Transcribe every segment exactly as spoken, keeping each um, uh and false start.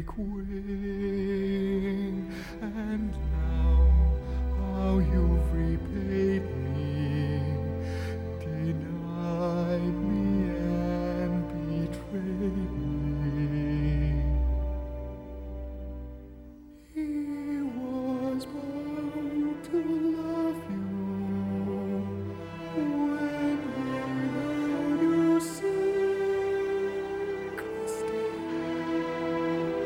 like wing. And now how you've repaid me, denied me and betrayed me. He was bound to love you when he heard you sing, Christine.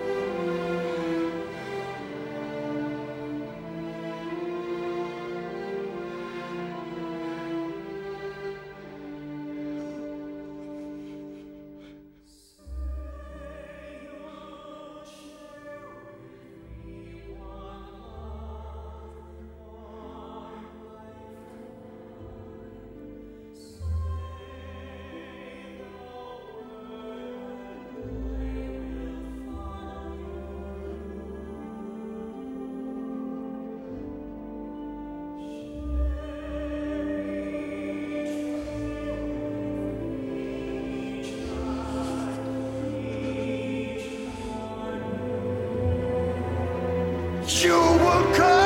You will come.